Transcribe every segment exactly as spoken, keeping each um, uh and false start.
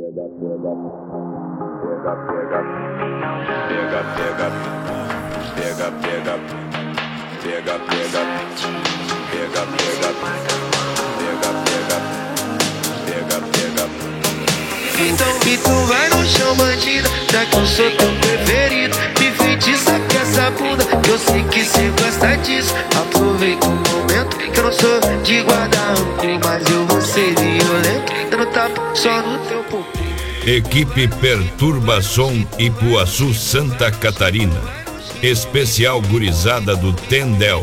Então, então vai no chão, bandida, já que eu sou teu preferido. Me feitiça com essa bunda, que eu sei que cê gosta disso. Aproveita o momento, que eu não sou de guardar rancor, mas eu vou ser violento, dando tapa só no teu popô. Equipe Perturbação Ipuaçu, Santa Catarina. Especial gurizada do Tendel.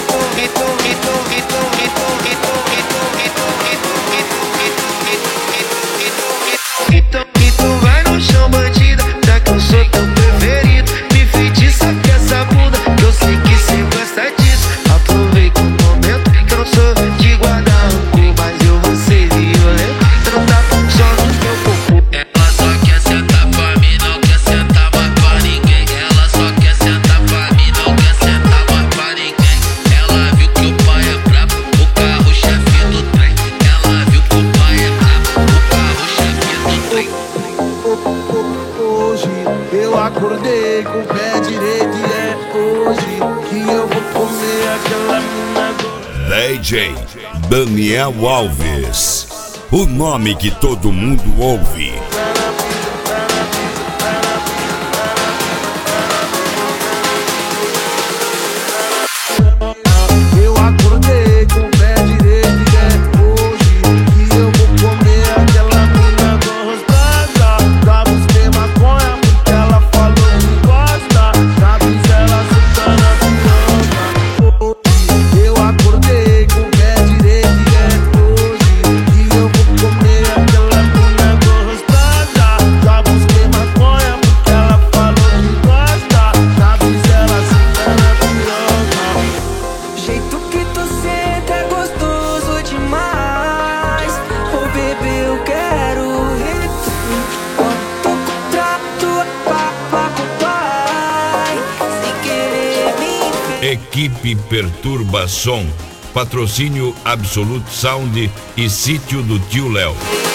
Então, então vai no chão, bandida, já que eu sou teu preferido. Me feitiça com essa bunda, que eu sei que cê gosta disso. Aproveita o momento, que eu não sou de guardar rancor, mas eu vou ser violento, dando tapa só no teu popô. Ela só quer sentar pra mim, não quer sentar mais pra ninguém. Ela só quer sentar pra mim, não quer sentar mais pra ninguém. Ela viu que o pai é brabo, o carro-chefe do trem. Ela viu que o pai é brabo, o carro-chefe do trem. Hoje eu acordei com o pé direito e é hoje que eu vou comer aquela mina do... D J Daniel Alves, o nome que todo mundo ouve. Eu acordei com o pé direito e é hoje que eu vou comer aquela mina gostosa. Já busquei maconha porque ela falou que gosta. Já fiz ela sentar na piroca. Eu acordei com o pé direito e é hoje que eu vou comer aquela mina gostosa. Já busquei maconha porque ela falou que gosta. Já fiz ela sentar na piroca. Jeito que tu senta é gostoso demais. Ô bebê, eu quero retribuir quanto contrato papa com pai. Sem querer me ver. Equipe Perturbação, patrocínio Absolute Sound e Sítio do Tio Léo.